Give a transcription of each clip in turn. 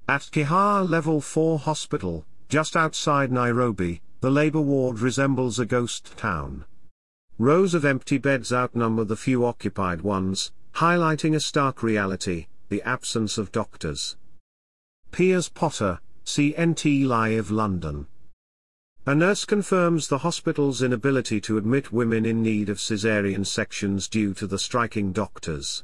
At Kihaar Level 4 Hospital, just outside Nairobi, the labor ward resembles a ghost town. Rows of empty beds outnumber the few occupied ones, highlighting a stark reality: the absence of doctors. Piers Potter, CNT Live London. A nurse confirms the hospital's inability to admit women in need of caesarean sections due to the striking doctors.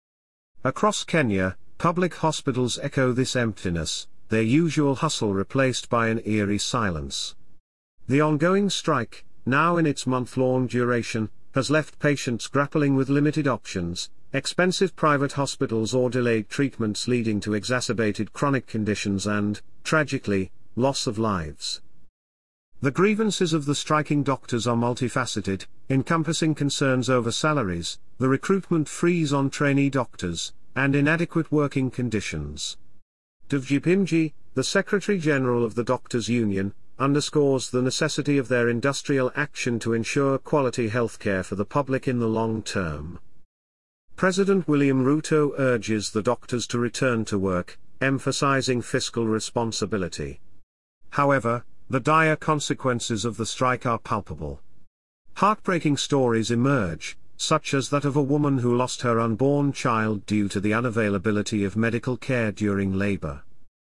Across Kenya, public hospitals echo this emptiness, their usual hustle replaced by an eerie silence. The ongoing strike, now in its month-long duration, has left patients grappling with limited options, expensive private hospitals or delayed treatments leading to exacerbated chronic conditions and, tragically, loss of lives. The grievances of the striking doctors are multifaceted, encompassing concerns over salaries, the recruitment freeze on trainee doctors, and inadequate working conditions. Dvjipimji, the Secretary-General of the Doctors' Union, underscores the necessity of their industrial action to ensure quality healthcare for the public in the long term. President William Ruto urges the doctors to return to work, emphasizing fiscal responsibility. However, the dire consequences of the strike are palpable. Heartbreaking stories emerge, such as that of a woman who lost her unborn child due to the unavailability of medical care during labor.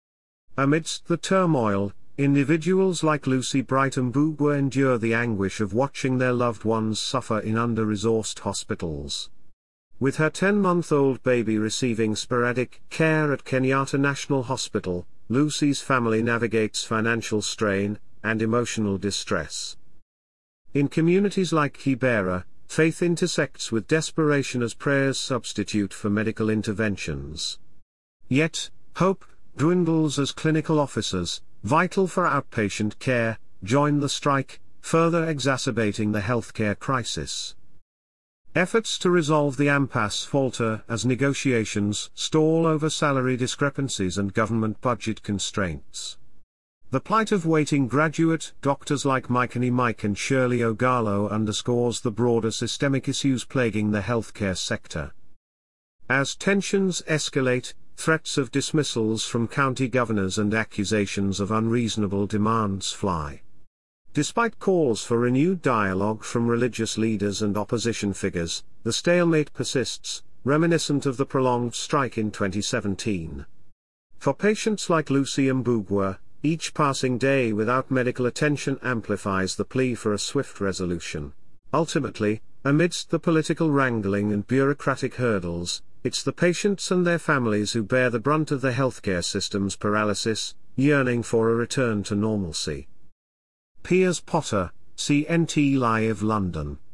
Amidst the turmoil, individuals like Lucy Bright Mbugua endure the anguish of watching their loved ones suffer in under-resourced hospitals. With her 10-month-old baby receiving sporadic care at Kenyatta National Hospital, Lucy's family navigates financial strain and emotional distress. In communities like Kibera, faith intersects with desperation as prayers substitute for medical interventions. Yet, hope dwindles as clinical officers, vital for outpatient care, join the strike, further exacerbating the healthcare crisis. Efforts to resolve the impasse falter as negotiations stall over salary discrepancies and government budget constraints. The plight of waiting graduate doctors like Mikeni Mike and Shirley Ogalo underscores the broader systemic issues plaguing the healthcare sector. As tensions escalate, threats of dismissals from county governors and accusations of unreasonable demands fly. Despite calls for renewed dialogue from religious leaders and opposition figures, the stalemate persists, reminiscent of the prolonged strike in 2017. For patients like Lucy Mbugua, each passing day without medical attention amplifies the plea for a swift resolution. Ultimately, amidst the political wrangling and bureaucratic hurdles, it's the patients and their families who bear the brunt of the healthcare system's paralysis, yearning for a return to normalcy. Piers Potter, CNT Live London.